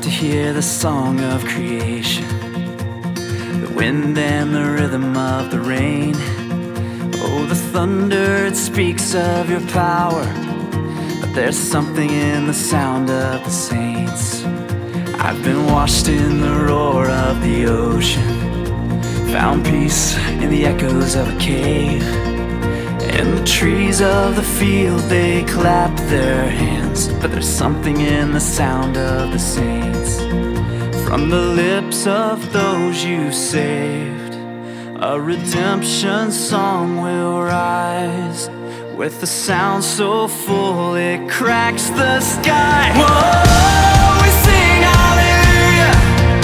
to hear the song of creation, the wind and the rhythm of the rain. Oh, the thunder, it speaks of your power, but there's something in the sound of the saints. I've been washed in the roar of the ocean, found peace in the echoes of a cave. And the trees of the field, they clap their hands, but there's something in the sound of the saints. From the lips of those you saved, a redemption song will rise, with a sound so full it cracks the sky. Whoa, we sing hallelujah.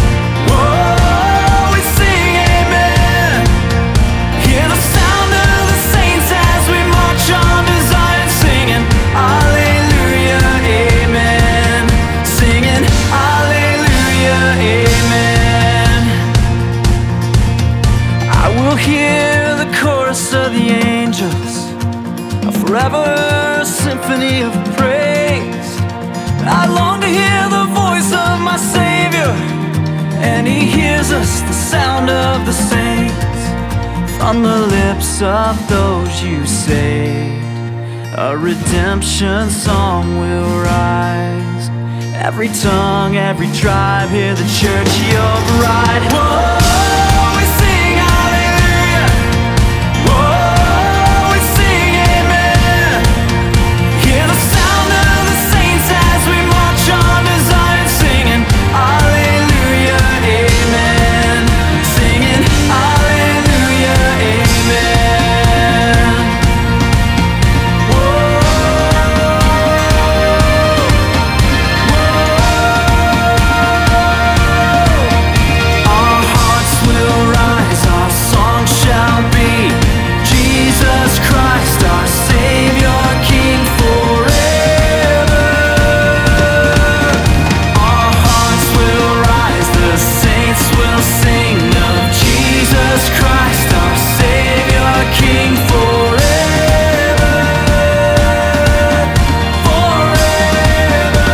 Whoa, we sing amen. Hear the sound of the saints as we march on to Zion, singing hallelujah, amen. Singing hallelujah, amen. I will hear the chorus of the angels, a forever symphony of praise. I long to hear the voice of my Savior, and He hears us, the sound of the saints. From the lips of those you saved, a redemption song will rise. Every tongue, every tribe, hear the church, your bride. Whoa, we sing hallelujah. Whoa, we sing amen. Hear the sound of the saints as we march on to Zion, singing hallelujah, amen. Singing hallelujah, amen. Whoa, our hearts will rise, our song shall be Jesus Christ, our Savior, King forever. Our hearts will rise, the saints will sing of Jesus Christ, our Savior, King forever. Forever.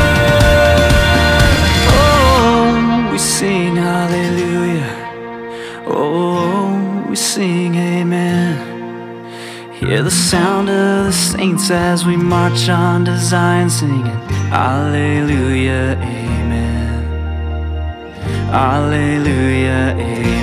Oh, we sing hallelujah. Oh, we sing amen. Hear the sound of the saints as we march on to Zion, singing hallelujah, amen. Hallelujah, amen.